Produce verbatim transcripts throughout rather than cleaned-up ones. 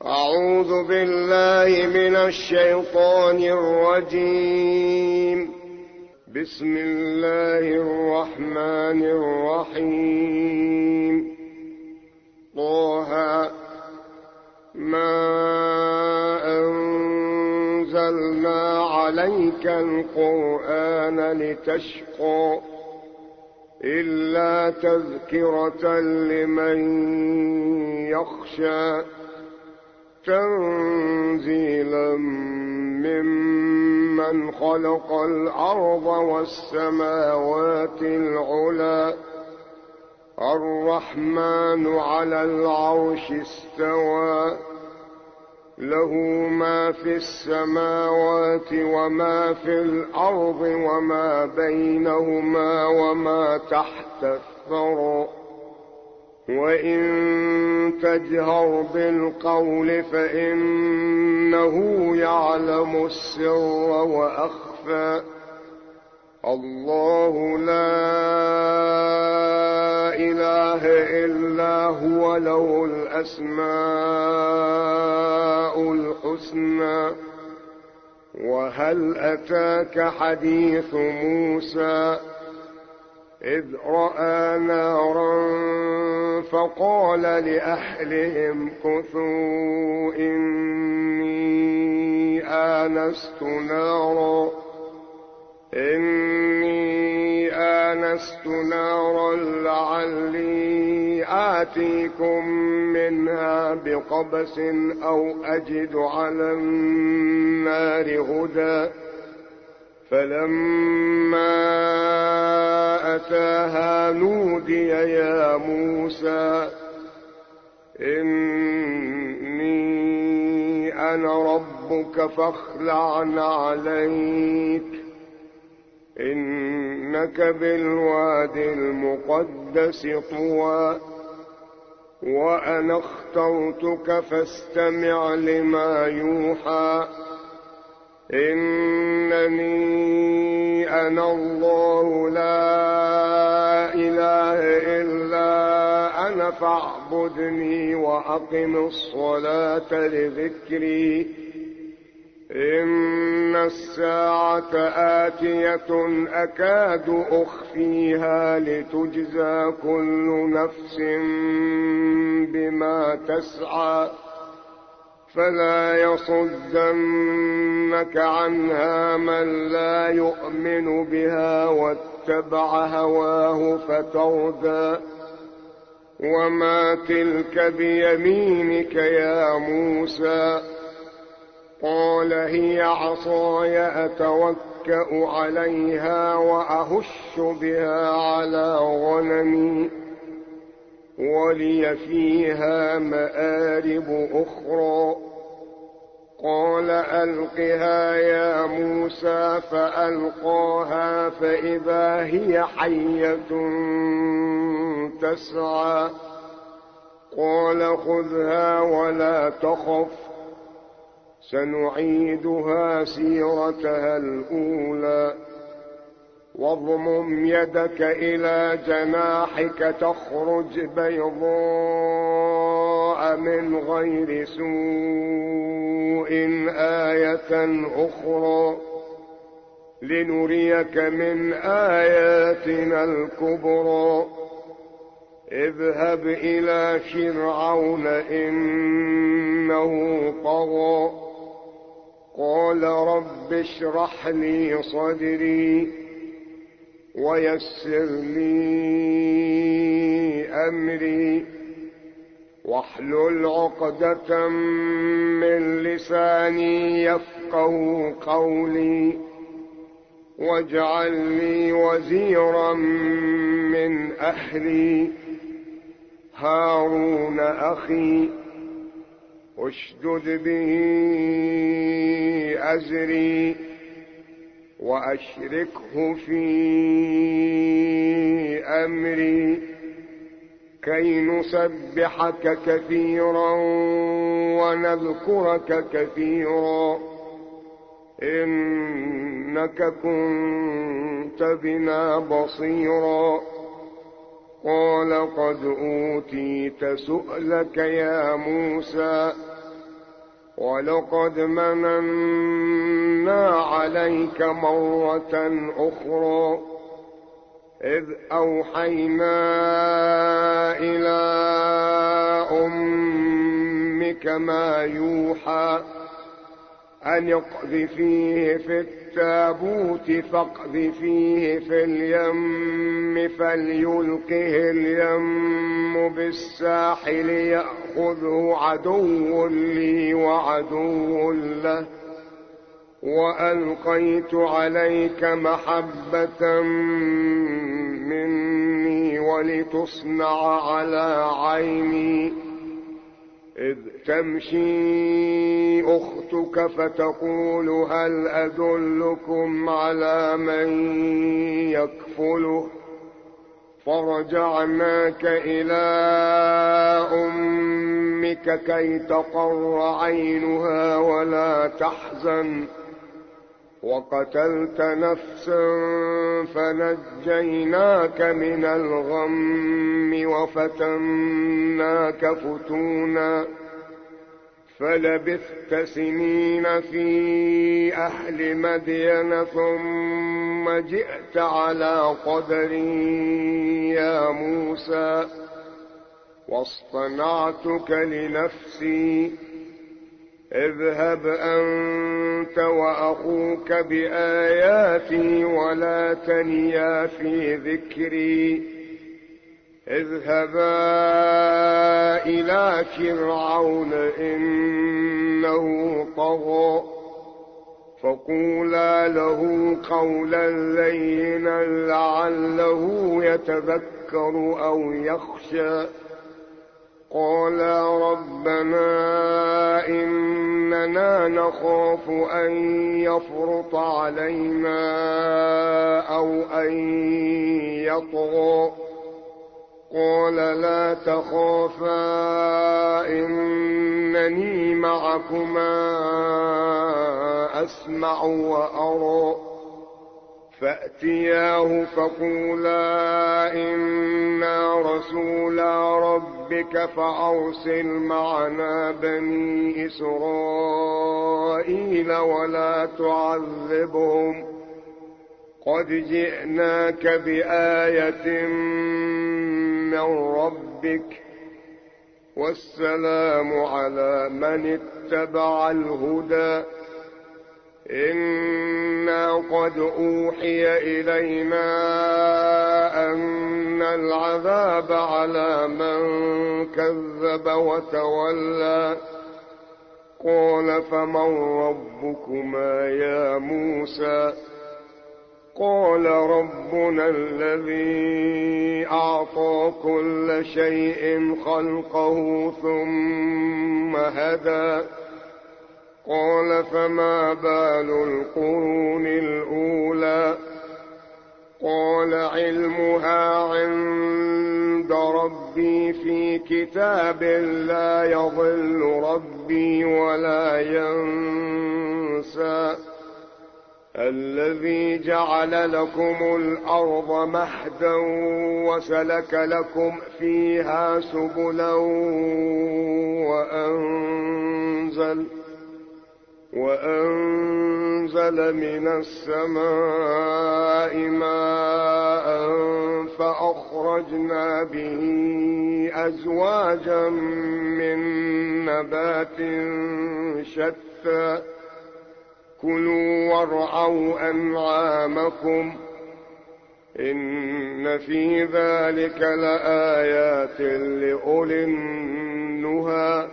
أعوذ بالله من الشيطان الرجيم. بسم الله الرحمن الرحيم. طه ما أنزلنا عليك القرآن لتشقى إلا تذكرة لمن يخشى تنزيلا ممن خلق الأرض والسماوات العلى الرحمن على العرش استوى له ما في السماوات وما في الأرض وما بينهما وما تحت الثرى وإن تجهر بالقول فإنه يعلم السر وأخفى الله لا إله إلا هو له الأسماء الحسنى. وهل أتاك حديث موسى إذ رأى نارا فقال لأهلهم كثوا إني آنست نارا إني آنست نارا لعلي آتيكم منها بقبس أو أجد على النار هدى فلما أتاها نودي يا موسى إني أنا ربك فاخلع عليك إنك بالواد المقدس طوى وأنا اخترتك فاستمع لما يوحى إنني أنا الله لا إله إلا أنا فاعبدني وأقم الصلاة لذكري إن الساعة آتية أكاد أخفيها لتجزى كل نفس بما تسعى فلا يصدنك عنها من لا يؤمن بها واتبع هواه فتردى وما تلك بيمينك يا موسى قال هي عصاي أتوكأ عليها وأهش بها على غنمي ولي فيها مآرب أخرى قال ألقها يا موسى فألقاها فإذا هي حية تسعى قال خذها ولا تخف سنعيدها سيرتها الأولى واضمم يدك إلى جناحك تخرج بيضاء من غير سوء آية أخرى لنريك من آياتنا الكبرى اذهب إلى فرعون إنه طغى قال رب اشرح لي صدري ويسر لي أمري واحلل عقدة من لساني يفقه قولي واجعل لي وزيرا من أهلي هارون أخي اشدد به أزري وأشركه في أمري كي نسبحك كثيرا ونذكرك كثيرا إنك كنت بنا بصيرا قال قد أوتيت سؤلك يا موسى ولقد مننا عليك مرة أخرى إذ أوحينا إلى أمك ما يوحى أن اقذفيه في التابوت فاقذفيه في اليم فليلقه اليم بالساحل يأخذه عدو لي وعدو له وألقيت عليك محبة مني ولتصنع على عيني إذ تمشي أختك فتقول هل أدلكم على من يكفله فرجعناك إلى أمك كي تقر عينها ولا تحزن وقتلت نفسا فنجيناك من الغم وفتناك فتونا فلبثت سنين في أهل مدين ثم جئت على قدري يا موسى واصطنعتك لنفسي اذهب أنت وأخوك بآياتي ولا تنيا في ذكري اذهبا إلى فرعون إنه طغى فقولا له قولا لينا لعله يتذكر أو يخشى قالا ربنا إننا نخاف أن يفرط علينا أو أن يطغى قال لا تخافا إنني معكما أسمع وأرى فأتياه فقولا إنا رسولا ربك فأرسل معنا بني إسرائيل ولا تعذبهم قد جئناك بآية من ربك والسلام على من اتبع الهدى إنا قد أوحي إلينا أن العذاب على من كذب وتولى قال فمن ربكما يا موسى قال ربنا الذي أعطى كل شيء خلقه ثم هدى قال فما بال القرون الأولى قال علمها عند ربي في كتاب لا يضل ربي ولا ينسى الذي جعل لكم الأرض مهدا وسلك لكم فيها سبلا وأنزل وأنزل من السماء ماء فأخرجنا به أزواجا من نبات شتى كلوا وارعوا أنعامكم إن في ذلك لآيات لأولي النهى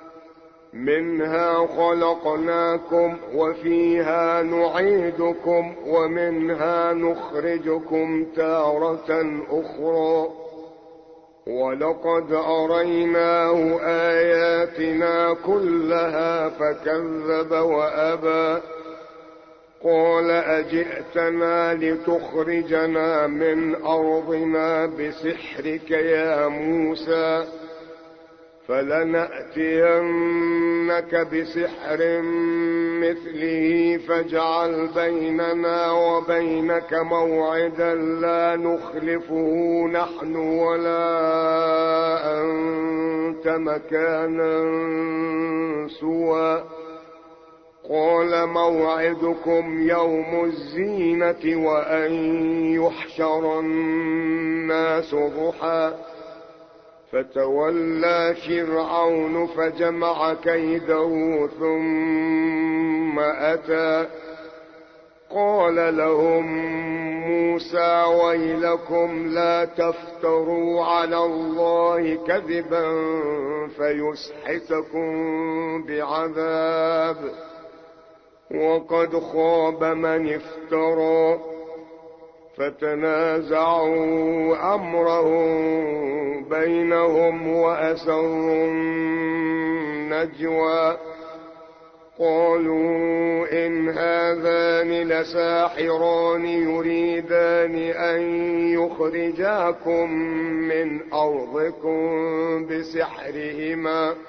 منها خلقناكم وفيها نعيدكم ومنها نخرجكم تارة أخرى ولقد أريناه آياتنا كلها فكذب وأبى قال أجئتنا لتخرجنا من أرضنا بسحرك يا موسى فلنأتينك بسحر مثله فاجعل بيننا وبينك موعدا لا نخلفه نحن ولا أنت مكانا سوى موعدكم يوم الزينة وأن يحشر الناس ضحى فتولى فرعون فجمع كيده ثم أتى قال لهم موسى ويلكم لا تفتروا على الله كذبا فيسحتكم بعذاب وقد خاب من افترى فتنازعوا أمرهم بينهم وأسروا النجوى قالوا إن هذان لساحران يريدان أن يخرجاكم من أرضكم بسحرهما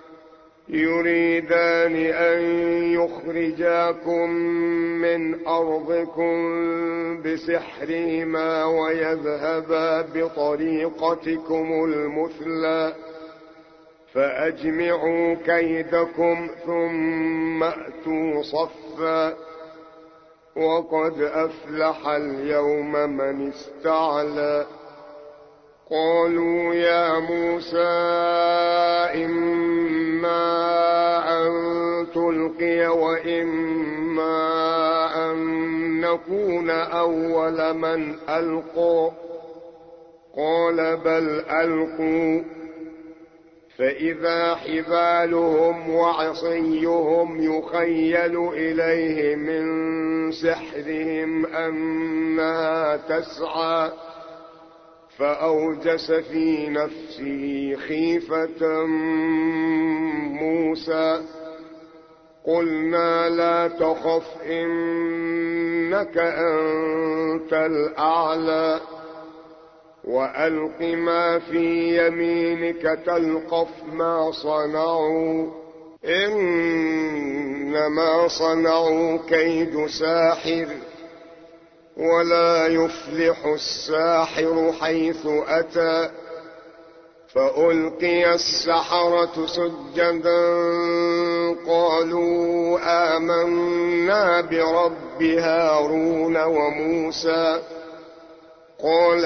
يريدان أن يخرجاكم من أرضكم بسحرهما ويذهبا بطريقتكم المثلى فأجمعوا كيدكم ثم أتوا صفا وقد أفلح اليوم من استعلى قالوا يا موسى إما أن تلقي وإما أن نكون أول من ألقى قال بل ألقوا فإذا حبالهم وعصيهم يخيل إليه من سحرهم أنها تسعى فأوجس في نفسه خيفة موسى قلنا لا تخف إنك أنت الأعلى وألق ما في يمينك تلقف ما صنعوا إنما صنعوا كيد ساحر ولا يفلح الساحر حيث أتى فألقي السحرة سجدا قالوا آمنا برب هارون وموسى قال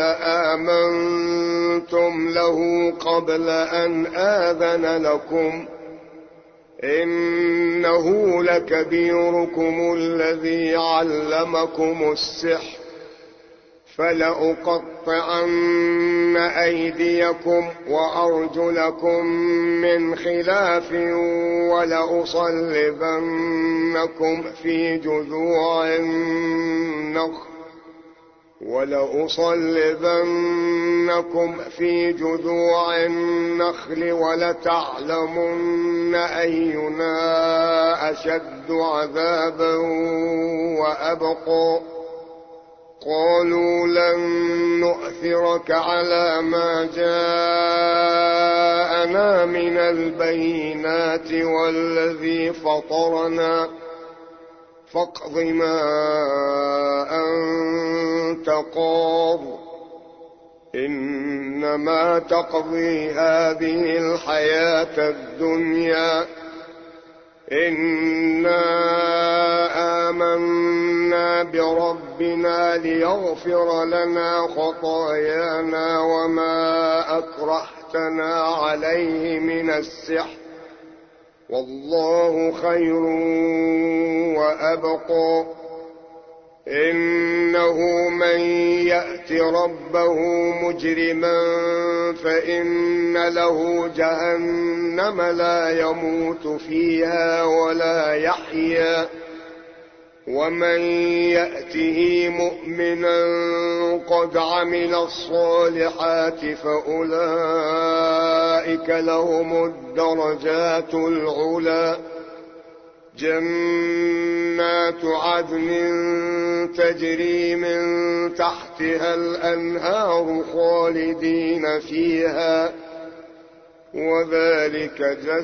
آمنتم له قبل أن آذن لكم إنه لكبيركم الذي علمكم السحر فلأقطعن أيديكم وأرجلكم من خلاف ولأصلبنكم في جذوع النخل ولأصلبنكم في جذوع النخل ولتعلمن أينا أشد عذابا وأبقى قالوا لن نؤثرك على ما جاءنا من البينات والذي فطرنا فاقض ما أنت قاض إنما تقضي هذه الحياة الدنيا إنا آمنا بربنا ليغفر لنا خطايانا وما أكرهتنا عليه من السحر والله خير وأبقى إنه من يأت ربه مجرما فإن له جهنم لا يموت فيها ولا يحيا ومن يأته مؤمنا قد عمل الصالحات فأولئك لهم الدرجات العلى جنات عدن تجري من تحتها الأنهار خالدين فيها وذلك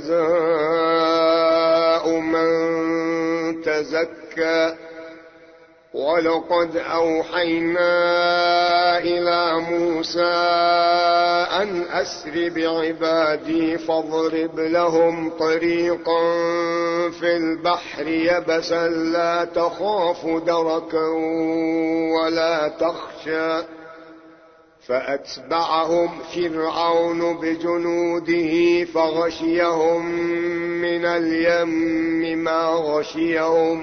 جزاء من تزكى ولقد أوحينا إلى موسى أن أسر بعبادي فاضرب لهم طريقا في البحر يبسا لا تخاف دركا ولا تخشى فأتبعهم فرعون بجنوده فغشيهم من اليم ما غشيهم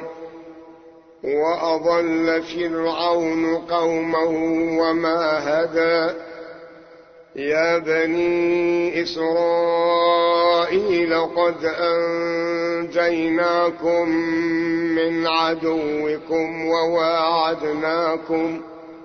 وأضل فرعون قومه وما هدى يا بني إسرائيل قد أنجيناكم من عدوكم وواعدناكم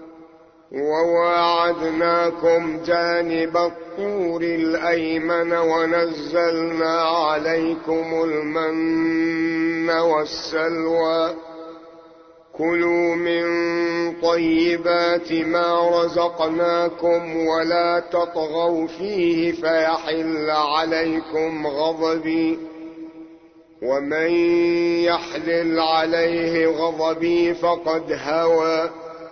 وواعدناكم جانب الطور الأيمن ونزلنا عليكم المن والسلوى كلوا من طيبات ما رزقناكم ولا تطغوا فيه فيحل عليكم غضبي ومن يحلل عليه غضبي فقد هوى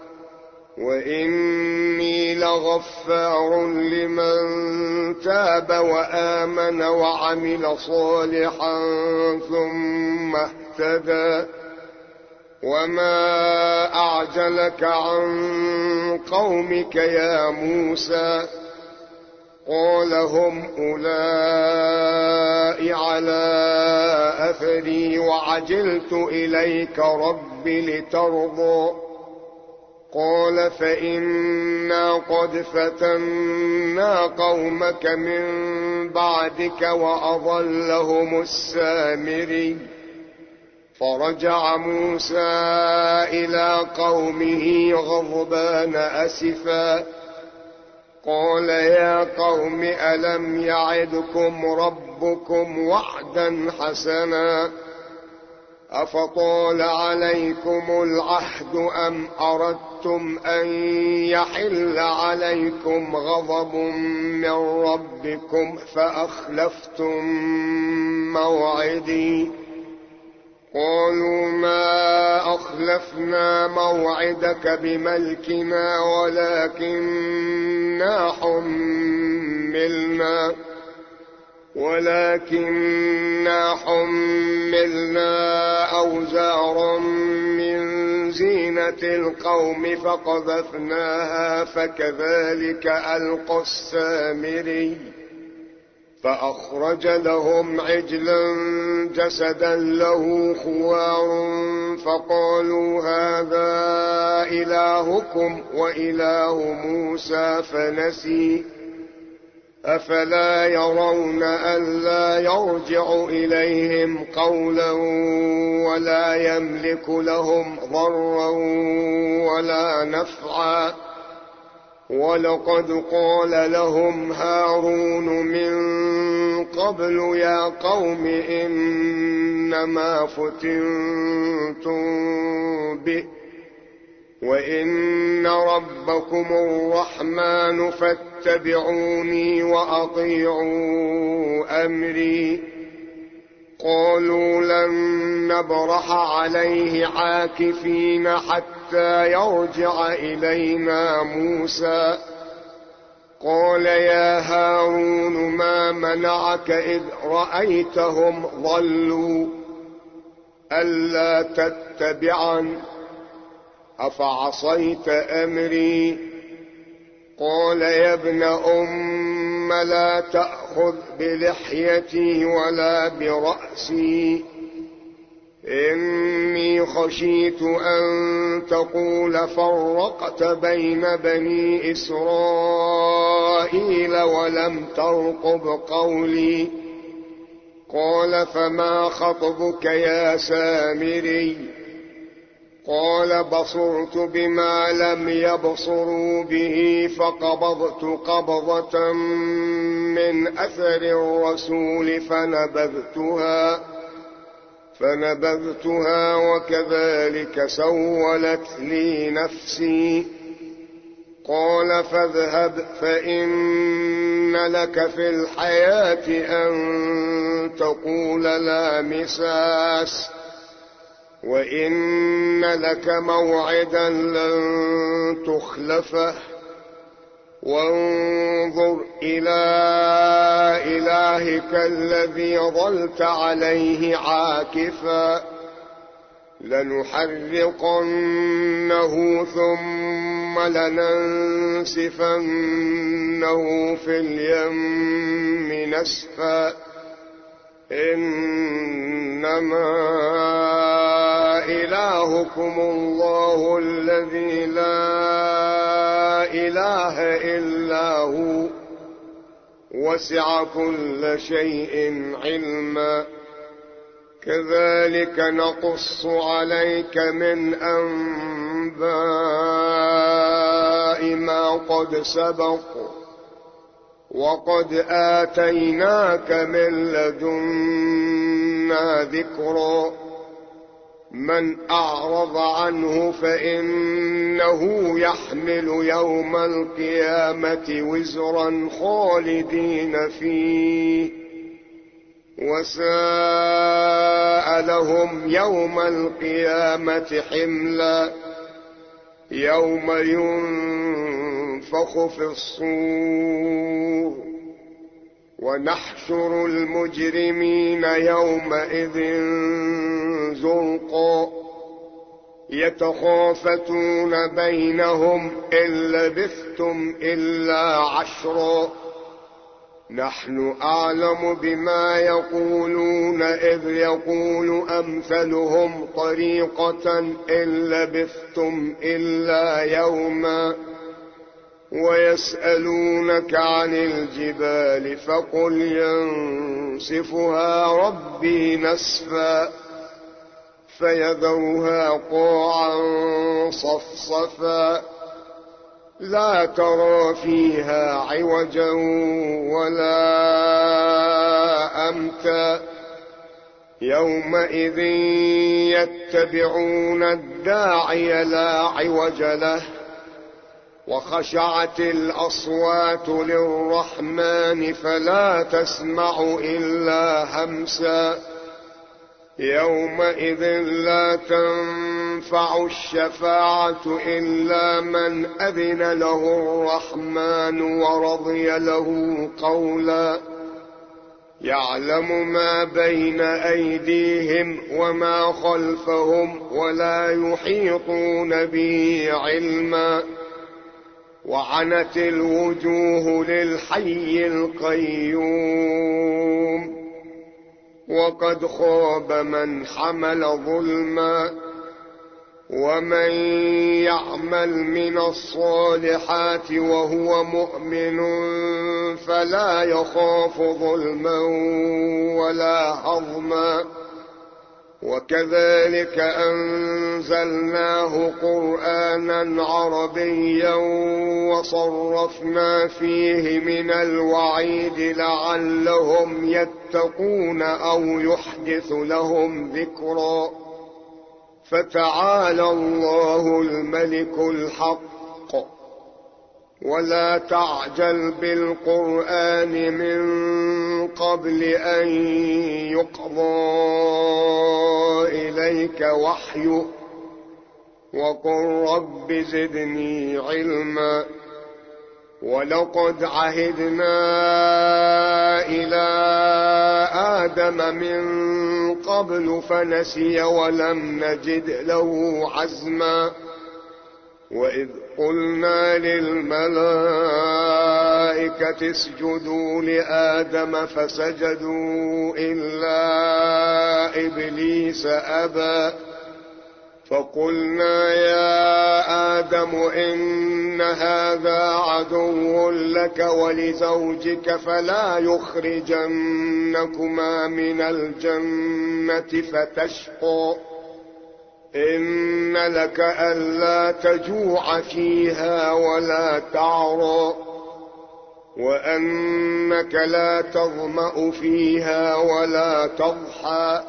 وإني لغفار لمن تاب وآمن وعمل صالحا ثم اهتدى وما أعجلك عن قومك يا موسى قال هم أولئك على أثري وعجلت إليك رب لترضى قال فإنا قد فتنا قومك من بعدك وأضلهم السامري فرجع موسى إلى قومه غضبان أسفا قال يا قوم ألم يعدكم ربكم وعدا حسنا أفطال عليكم العهد أم أردتم أن يحل عليكم غضب من ربكم فأخلفتم موعدي قالوا ما أخلفنا موعدك بملكنا ولكننا حملنا ولكننا حملنا أوزارا من زينة القوم فقذفناها فكذلك ألقى السامري فأخرج لهم عجلا جسدا له خوار فقالوا هذا إلهكم وإله موسى فنسي أفلا يرون ألا يرجع إليهم قولا ولا يملك لهم ضرا ولا نفعا ولقد قال لهم هارون من قبل يا قوم إنما فتنتم به وإن ربكم الرحمن فاتبعوني وأطيعوا أمري قالوا لن نبرح عليه عاكفين حتى يرجع إلينا موسى قال يا هارون ما منعك إذ رأيتهم ضلوا ألا تتبعن أفعصيت أمري قال يا ابن أم لا تأخذ بلحيتي ولا برأسي إني خشيت أن تقول فرقت بين بني إسرائيل ولم ترقب قولي قال فما خطبك يا سامري قال بصرت بما لم يبصروا به فقبضت قبضة من أثر الرسول فنبذتها فنبذتها وكذلك سولت لي نفسي قال فاذهب فإن لك في الحياة أن تقول لا مساس وإن لك موعدا لن تخلفه وانظر إلى إلهك الذي ظلت عليه عاكفا لنحرقنه ثم لننسفنه في اليم نسفا إنما إلهكم الله الذي لا إله إلا هو وسع كل شيء علما كذلك نقص عليك من أنباء ما قد سبق وقد آتيناك من لدنا ذكرا من أعرض عنه فإنه يحمل يوم القيامة وزرا خالدين فيه وساء لهم يوم القيامة حملا يوم ينفخ في الصور ونحشر المجرمين يومئذ زرقا يتخافتون بينهم إن لبثتم إلا عشرا نحن أعلم بما يقولون إذ يقول أمثلهم طريقة إن لبثتم إلا يوما ويسألونك عن الجبال فقل ينسفها ربي نسفا فيذرها قاعا صفصفا لا ترى فيها عوجا ولا أمتا يومئذ يتبعون الداعي لا عوج له وخشعت الأصوات للرحمن فلا تسمع إلا همسا يومئذ لا تنفع الشفاعة إلا من أذن له الرحمن ورضي له قولا يعلم ما بين أيديهم وما خلفهم ولا يحيطون به علما وعنت الوجوه للحي القيوم وقد خاب من حمل ظلما ومن يعمل من الصالحات وهو مؤمن فلا يخاف ظلما ولا هضما وكذلك أنزلناه قرآنا عربيا وصرفنا فيه من الوعيد لعلهم يتقون أو يحدث لهم ذكرا فتعالى الله الملك الحق ولا تعجل بالقرآن من قبل أن يقضى إليك وحيه وقل رب زدني علما ولقد عهدنا إلى آدم من قبل فنسي ولم نجد له عزما وإذ قلنا للملائكة اسجدوا لآدم فسجدوا إلا إبليس أبى فقلنا يا آدم إن هذا عدو لك ولزوجك فلا يخرجنكما من الجنة فتشقى إن لك ألا تجوع فيها ولا تعرى وأنك لا تظمأ فيها ولا تضحى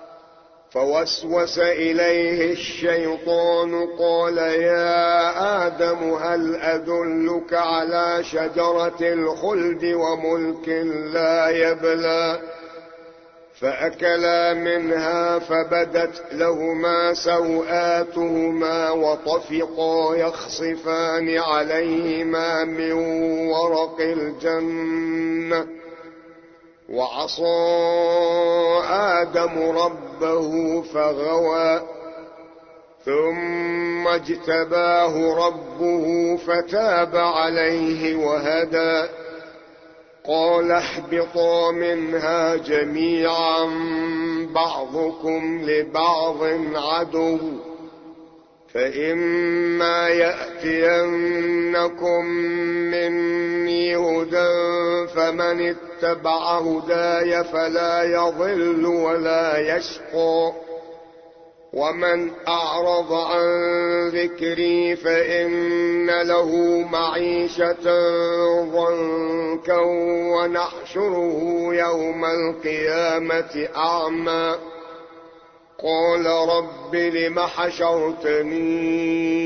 فوسوس إليه الشيطان قال يا آدم هل أدلك على شجرة الخلد وملك لا يبلى فأكلا منها فبدت لهما سوآتهما وطفقا يخصفان عليهما من ورق الجنة وعصى آدم ربه فغوى ثم اجتباه ربه فتاب عليه وهدى قال اهبطا منها جميعا بعضكم لبعض عدو فإما يأتينكم مني هدى فمن اتبع هداي فلا يضل ولا يشقى ومن أعرض عن ذكري فإن له معيشة ضنكا ونحشره يوم القيامة أعمى قال رب لم حشرتني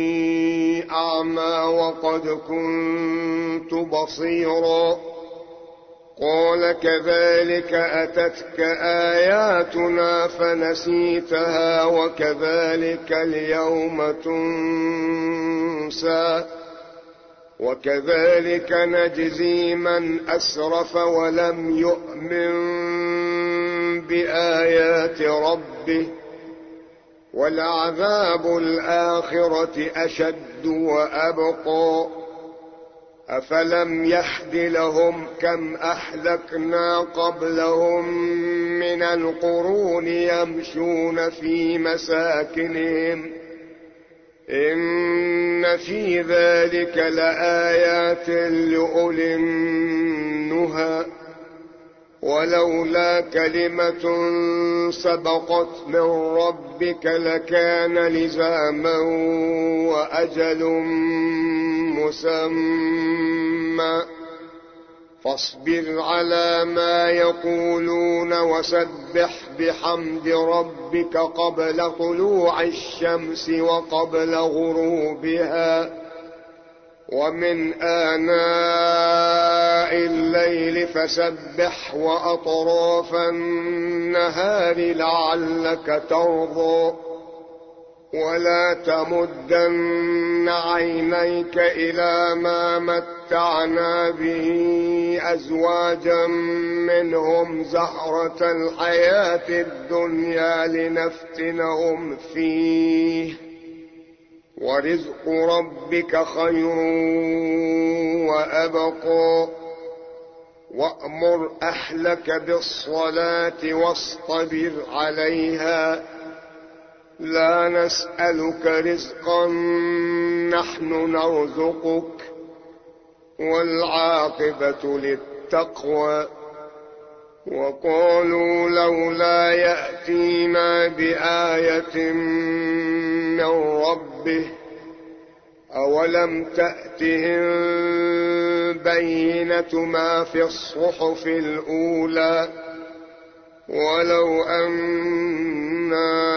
أعمى وقد كنت بصيرا قال كذلك أتتك آياتنا فنسيتها وكذلك اليوم تنسى وكذلك نجزي من أسرف ولم يؤمن بآيات ربه ولعذاب الآخرة أشد وأبقى أفلم يهد لهم كم أهلكنا قبلهم من القرون يمشون في مساكنهم إن في ذلك لآيات لأولي النهى ولولا كلمة سبقت من ربك لكان لزاما وأجل مسمى فاصبر على ما يقولون وسبح بحمد ربك قبل طلوع الشمس وقبل غروبها ومن آناء الليل فسبح وأطراف النهار لعلك ترضى ولا تمدن عينيك إلى ما متعنا به أزواجا منهم زهرة الحياة الدنيا لنفتنهم فيه ورزق ربك خير وأبقى وأمر أهلك بالصلاة واصطبر عليها لا نسألك رزقا نحن نرزقك والعاقبة للتقوى وقالوا لولا يأتينا بآية من ربه أولم تأتهم بينة ما في الصحف الأولى ولو أنا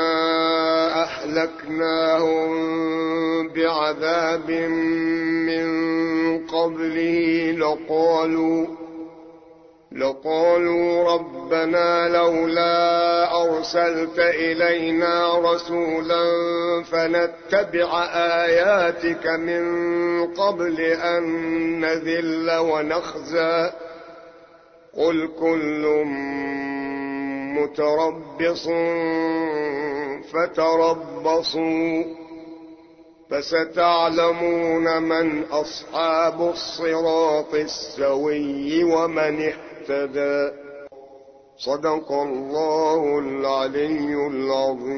أهلكناهم بعذاب من قبله لقالوا لقالوا ربنا لولا أرسلت إلينا رسولا فنتبع آياتك من قبل أن نذل ونخزى قل كل متربص فتربصوا فستعلمون من أصحاب الصراط السوي ومن اهتدى صدق الله العلي العظيم.